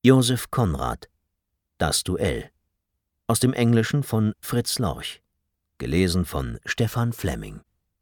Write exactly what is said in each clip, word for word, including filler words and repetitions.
Joseph Conrad: Das Duell. Aus dem Englischen von Fritz Lorch. Gelesen von Stefan Flemming.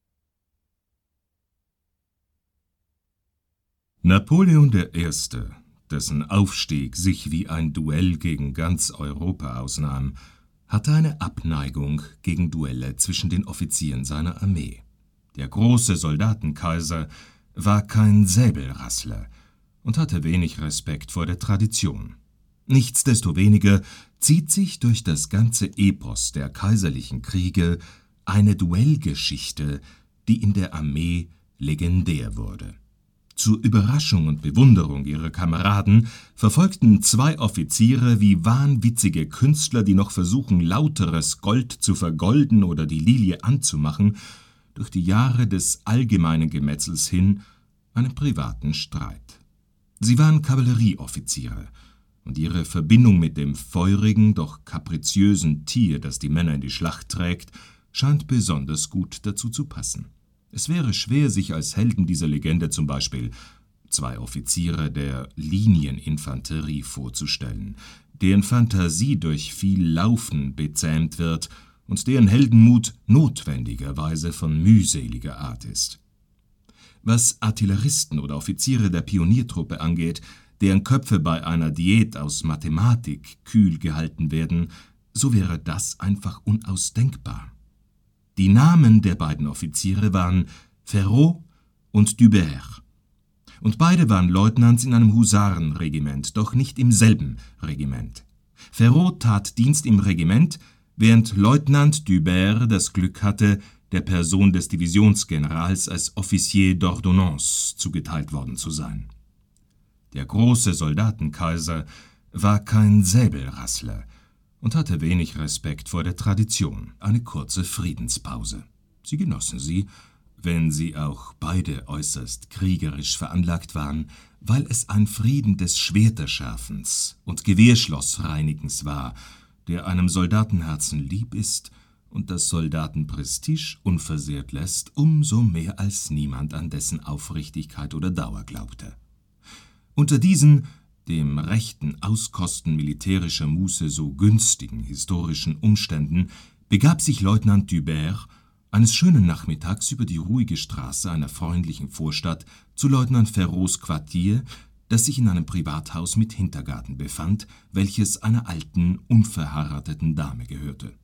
Napoleon der Erste, dessen Aufstieg sich wie ein Duell gegen ganz Europa ausnahm, hatte eine Abneigung gegen Duelle zwischen den Offizieren seiner Armee. Der große Soldatenkaiser war kein Säbelrassler und hatte wenig Respekt vor der Tradition. Nichtsdestoweniger zieht sich durch das ganze Epos der kaiserlichen Kriege eine Duellgeschichte, die in der Armee legendär wurde. Zur Überraschung und Bewunderung ihrer Kameraden verfolgten zwei Offiziere wie wahnwitzige Künstler, die noch versuchen, lauteres Gold zu vergolden oder die Lilie anzumachen, durch die Jahre des allgemeinen Gemetzels hin einen privaten Streit. Sie waren Kavallerieoffiziere, und ihre Verbindung mit dem feurigen, doch kapriziösen Tier, das die Männer in die Schlacht trägt, scheint besonders gut dazu zu passen. Es wäre schwer, sich als Helden dieser Legende zum Beispiel zwei Offiziere der Linieninfanterie vorzustellen, deren Fantasie durch viel Laufen bezähmt wird und deren Heldenmut notwendigerweise von mühseliger Art ist. Was Artilleristen oder Offiziere der Pioniertruppe angeht, deren Köpfe bei einer Diät aus Mathematik kühl gehalten werden, so wäre das einfach unausdenkbar. Die Namen der beiden Offiziere waren Ferrot und D'Hubert. Und beide waren Leutnants in einem Husarenregiment, doch nicht im selben Regiment. Ferrot tat Dienst im Regiment, während Leutnant D'Hubert das Glück hatte, der Person des Divisionsgenerals als Officier d'Ordonnance zugeteilt worden zu sein. Der große Soldatenkaiser war kein Säbelrassler und hatte wenig Respekt vor der Tradition, eine kurze Friedenspause. Sie genossen sie, wenn sie auch beide äußerst kriegerisch veranlagt waren, weil es ein Frieden des Schwerterschärfens und Gewehrschlossreinigens war, der einem Soldatenherzen lieb ist und das Soldatenprestige unversehrt lässt, umso mehr als niemand an dessen Aufrichtigkeit oder Dauer glaubte. Unter diesen, dem rechten Auskosten militärischer Muße so günstigen historischen Umständen, begab sich Leutnant D'Hubert eines schönen Nachmittags über die ruhige Straße einer freundlichen Vorstadt zu Leutnant Ferrots Quartier, das sich in einem Privathaus mit Hintergarten befand, welches einer alten, unverheirateten Dame gehörte.